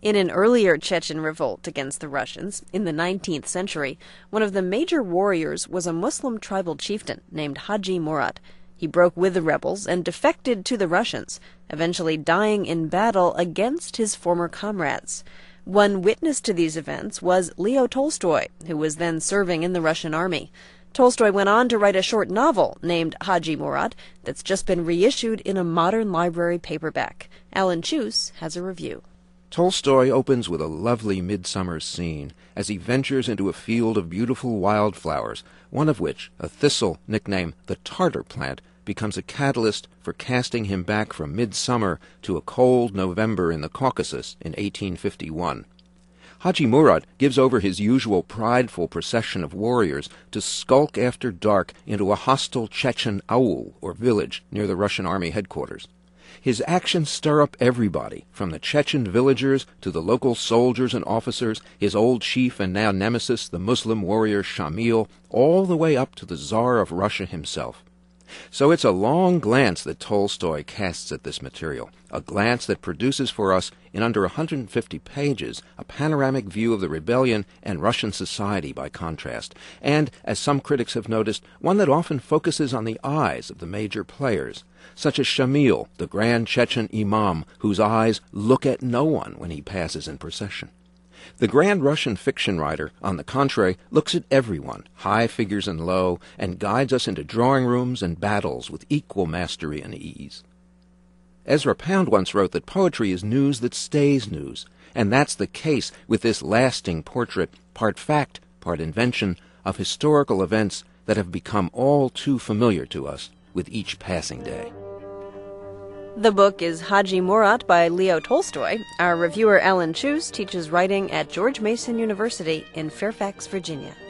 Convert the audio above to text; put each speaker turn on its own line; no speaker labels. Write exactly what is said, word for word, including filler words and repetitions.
In an earlier Chechen revolt against the Russians in the nineteenth century, one of the major warriors was a Muslim tribal chieftain named Haji Murat. He broke with the rebels and defected to the Russians, eventually dying in battle against his former comrades. One witness to these events was Leo Tolstoy, who was then serving in the Russian army. Tolstoy went on to write a short novel named Haji Murat that's just been reissued in a modern library paperback. Alan Chus has a review.
Tolstoy opens with a lovely midsummer scene as he ventures into a field of beautiful wildflowers, one of which, a thistle nicknamed the Tartar plant, becomes a catalyst for casting him back from midsummer to a cold November in the Caucasus in eighteen fifty-one. Haji Murat gives over his usual prideful procession of warriors to skulk after dark into a hostile Chechen aul, or village, near the Russian army headquarters. His actions stir up everybody, from the Chechen villagers to the local soldiers and officers, his old chief and now nemesis, the Muslim warrior Shamil, all the way up to the Tsar of Russia himself. So it's a long glance that Tolstoy casts at this material, a glance that produces for us, in under one hundred fifty pages, a panoramic view of the rebellion and Russian society by contrast, and, as some critics have noticed, one that often focuses on the eyes of the major players, such as Shamil, the grand Chechen imam, whose eyes look at no one when he passes in procession. The grand Russian fiction writer, on the contrary, looks at everyone, high figures and low, and guides us into drawing rooms and battles with equal mastery and ease. Ezra Pound once wrote that poetry is news that stays news, and that's the case with this lasting portrait, part fact, part invention, of historical events that have become all too familiar to us with each passing day.
The book is Haji Murat by Leo Tolstoy. Our reviewer Alan Chus teaches writing at George Mason University in Fairfax, Virginia.